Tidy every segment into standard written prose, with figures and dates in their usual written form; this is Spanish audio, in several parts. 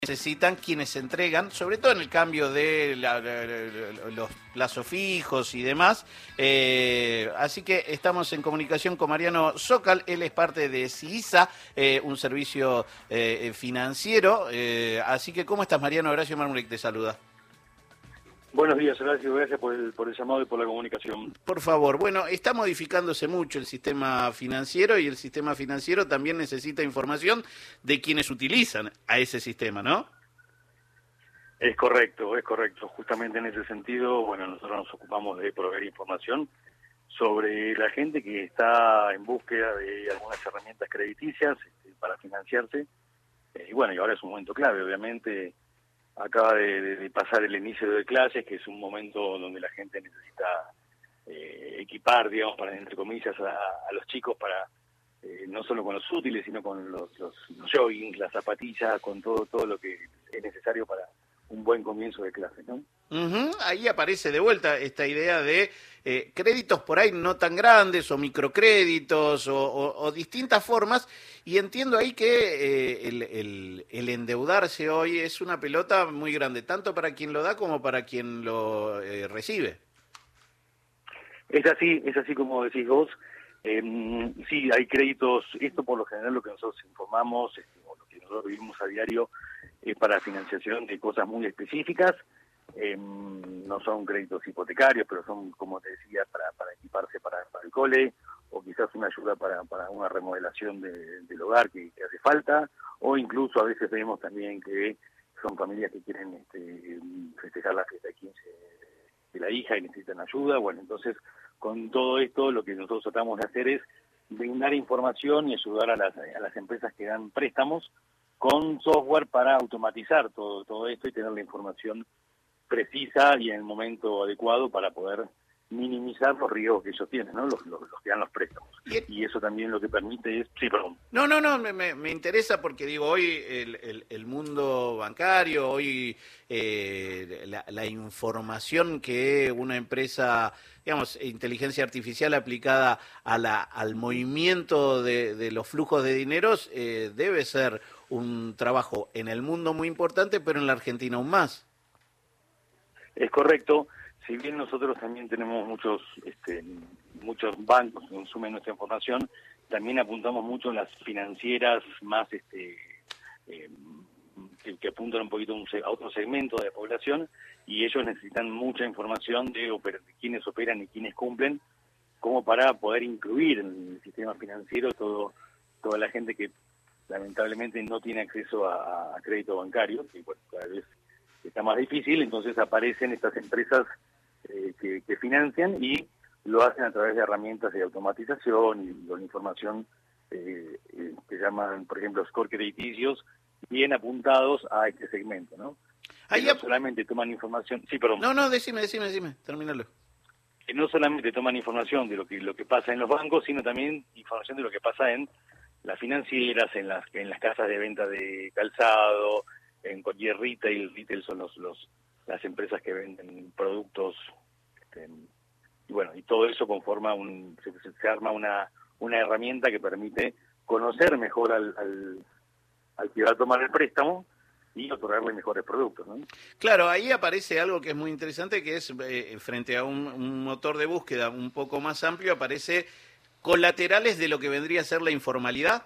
necesitan quienes entregan, sobre todo en el cambio de los plazos fijos y demás. Así que estamos en comunicación con Mariano Zócal, él es parte de CIISA, un servicio financiero. Así que, ¿cómo estás, Mariano? Horacio Marmurek te saluda. Buenos días, Horacio. Gracias por el llamado y por la comunicación. Por favor, bueno, está modificándose mucho el sistema financiero y el sistema financiero también necesita información de quienes utilizan a ese sistema, ¿no? Es correcto, es correcto. Justamente en ese sentido, bueno, nosotros nos ocupamos de proveer información sobre la gente que está en búsqueda de algunas herramientas crediticias para financiarse. Y bueno, y ahora es un momento clave, obviamente. Acaba de pasar el inicio de clases, que es un momento donde la gente necesita equipar, digamos, para, entre comillas, a los chicos para no solo con los útiles, sino con los joggings, las zapatillas, con todo lo que es necesario para un buen comienzo de clase, ¿no? Ahí aparece de vuelta esta idea de créditos por ahí no tan grandes o microcréditos o distintas formas, y entiendo ahí que el endeudarse hoy es una pelota muy grande, tanto para quien lo da como para quien lo recibe. Es así como decís vos. Sí, hay créditos, esto por lo general lo que nosotros informamos, o lo que nosotros vivimos a diario, es para financiación de cosas muy específicas. No son créditos hipotecarios, pero son, como te decía, para equiparse para el cole, o quizás una ayuda para una remodelación del hogar que hace falta, o incluso a veces vemos también que son familias que quieren festejar la fiesta de 15 de la hija y necesitan ayuda. Bueno, entonces con todo esto lo que nosotros tratamos de hacer es brindar información y ayudar a las empresas que dan préstamos con software para automatizar todo esto y tener la información precisa y en el momento adecuado para poder minimizar los riesgos que ellos tienen, ¿no? Los que dan los préstamos. Y eso también lo que permite es... Sí, perdón. No, me interesa porque digo, hoy el mundo bancario, hoy la información que una empresa, digamos, inteligencia artificial aplicada al movimiento de los flujos de dineros, debe ser un trabajo en el mundo muy importante, pero en la Argentina aún más. Es correcto. Si bien nosotros también tenemos muchos bancos que consumen nuestra información, también apuntamos mucho en las financieras más que apuntan un poquito a otro segmento de la población, y ellos necesitan mucha información de quiénes operan y quiénes cumplen, como para poder incluir en el sistema financiero toda la gente que lamentablemente no tiene acceso a crédito bancario, que bueno, cada vez está más difícil. Entonces aparecen estas empresas que financian y lo hacen a través de herramientas de automatización y con información que llaman, por ejemplo, score crediticios, bien apuntados a este segmento, ¿no? Que no solamente toman información... Sí, perdón. No, decime, termínalo. Que no solamente toman información de lo que pasa en los bancos, sino también información de lo que pasa en las financieras, en las casas de venta de calzado, en cualquier retail. Retail son las empresas que venden productos, y bueno, y todo eso conforma se arma una herramienta que permite conocer mejor al que va a tomar el préstamo y otorgarle mejores productos, ¿no? Claro, ahí aparece algo que es muy interesante, que es frente a un motor de búsqueda un poco más amplio, aparece colaterales de lo que vendría a ser la informalidad.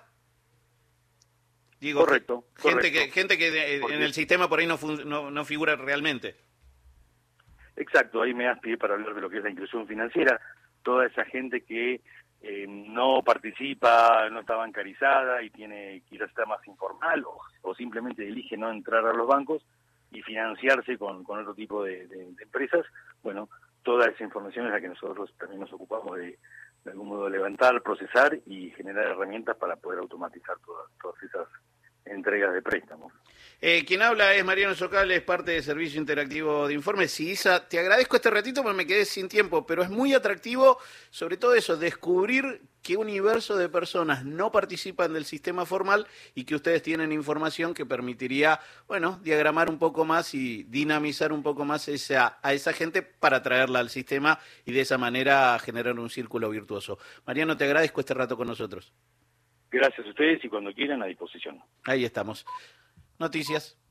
Digo, correcto. Gente que en el sistema por ahí no figura realmente. Exacto, ahí me das pie para hablar de lo que es la inclusión financiera. Toda esa gente que no participa, no está bancarizada y quizás está más informal o simplemente elige no entrar a los bancos y financiarse con otro tipo de empresas. Bueno, toda esa información es la que nosotros también nos ocupamos de algún modo levantar, procesar y generar herramientas para poder automatizar todas esas entregas de préstamos. Quien habla es Mariano Zócal, es parte del Servicio Interactivo de Informes. CIISA, te agradezco este ratito porque me quedé sin tiempo, pero es muy atractivo, sobre todo eso, descubrir qué universo de personas no participan del sistema formal y que ustedes tienen información que permitiría, bueno, diagramar un poco más y dinamizar un poco más a esa gente para traerla al sistema y de esa manera generar un círculo virtuoso. Mariano, te agradezco este rato con nosotros. Gracias a ustedes y cuando quieran a disposición. Ahí estamos. Noticias.